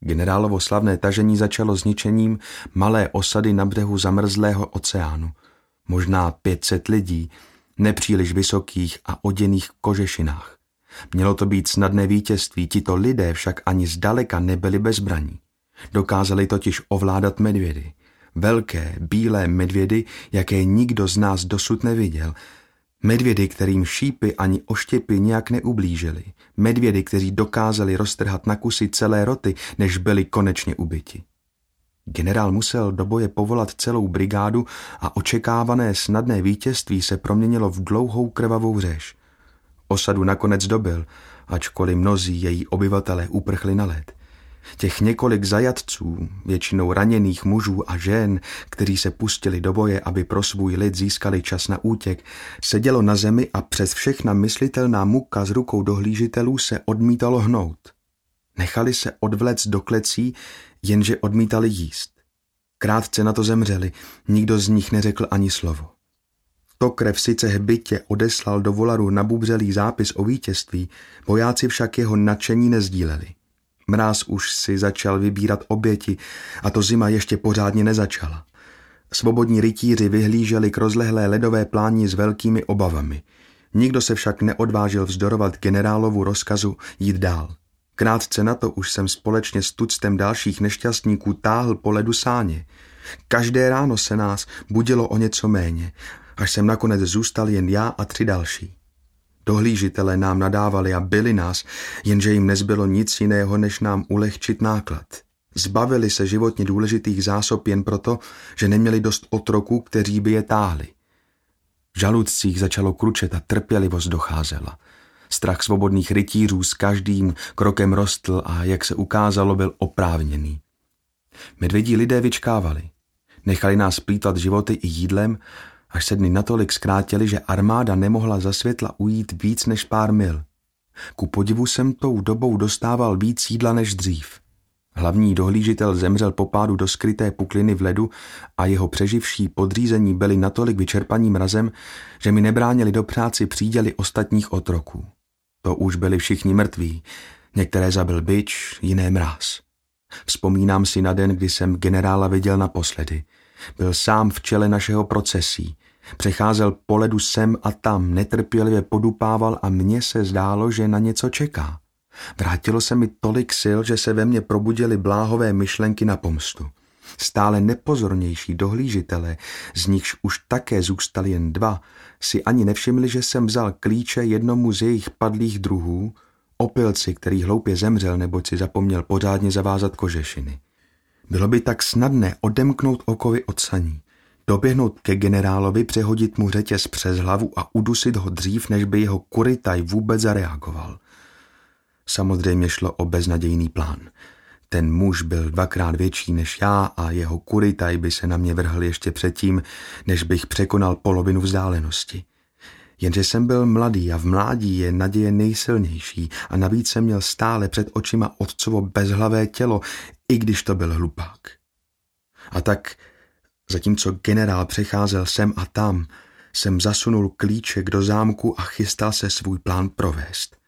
Generálovo slavné tažení začalo zničením malé osady na břehu zamrzlého oceánu. Možná 500 lidí, nepříliš vysokých a oděných v kožešinách. Mělo to být snadné vítězství, tito lidé však ani zdaleka nebyli bez zbraní. Dokázali totiž ovládat medvědy. Velké, bílé medvědy, jaké nikdo z nás dosud neviděl. Medvědy, kterým šípy ani oštěpy nějak neublížily. Medvědy, kteří dokázali roztrhat na kusy celé roty, než byli konečně ubiti. Generál musel do boje povolat celou brigádu a očekávané snadné vítězství se proměnilo v dlouhou krvavou řež. Osadu nakonec dobyl, ačkoliv mnozí její obyvatelé uprchli na led. Těch několik zajatců, většinou raněných mužů a žen, kteří se pustili do boje, aby pro svůj lid získali čas na útěk, sedělo na zemi a přes všechna myslitelná muka z rukou dohlížitelů se odmítalo hnout. Nechali se odvléct do klecí, jenže odmítali jíst. Krátce na to zemřeli, nikdo z nich neřekl ani slovo. To krev sice hbitě odeslal do volaru nabubřelý zápis o vítězství, vojáci však jeho nadšení nezdíleli. Mráz už si začal vybírat oběti a to zima ještě pořádně nezačala. Svobodní rytíři vyhlíželi k rozlehlé ledové pláni s velkými obavami. Nikdo se však neodvážil vzdorovat generálovu rozkazu jít dál. Krátce na to už jsem společně s tuctem dalších nešťastníků táhl po ledu sáně. Každé ráno se nás budilo o něco méně, až jsem nakonec zůstal jen já a 3 další. Dohlížitelé nám nadávali a bili nás, jenže jim nezbylo nic jiného, než nám ulehčit náklad. Zbavili se životně důležitých zásob jen proto, že neměli dost otroků, kteří by je táhli. V žaludcích začalo kručet a trpělivost docházela. Strach svobodných rytířů s každým krokem rostl a, jak se ukázalo, byl oprávněný. Medvědí lidé vyčkávali. Nechali nás plýtvat životy i jídlem, až se dny natolik zkrátily, že armáda nemohla za světla ujít víc než pár mil. Ku podivu jsem tou dobou dostával víc jídla než dřív. Hlavní dohlížitel zemřel po pádu do skryté pukliny v ledu a jeho přeživší podřízení byli natolik vyčerpaní mrazem, že mi nebránili dopřát si příděly ostatních otroků. To už byli všichni mrtví, některé zabil bič, jiné mráz. Vzpomínám si na den, kdy jsem generála viděl naposledy. Byl sám v čele našeho procesí. Přecházel po ledu sem a tam, netrpělivě podupával a mně se zdálo, že na něco čeká. Vrátilo se mi tolik sil, že se ve mně probudily bláhové myšlenky na pomstu. Stále nepozornější dohlížitelé, z nichž už také zůstali jen 2, si ani nevšimli, že jsem vzal klíče jednomu z jejich padlých druhů, opilci, který hloupě zemřel, neboť si zapomněl pořádně zavázat kožešiny. Bylo by tak snadné odemknout okovy od saní, doběhnout ke generálovi, přehodit mu řetěz přes hlavu a udusit ho dřív, než by jeho kurytaj vůbec zareagoval. Samozřejmě šlo o beznadějný plán. Ten muž byl 2krát větší než já a jeho kurytaj by se na mě vrhl ještě předtím, než bych překonal polovinu vzdálenosti. Jenže jsem byl mladý a v mládí je naděje nejsilnější a navíc jsem měl stále před očima otcovo bezhlavé tělo, i když to byl hlupák. A tak, zatímco generál přecházel sem a tam, jsem zasunul klíček do zámku a chystal se svůj plán provést.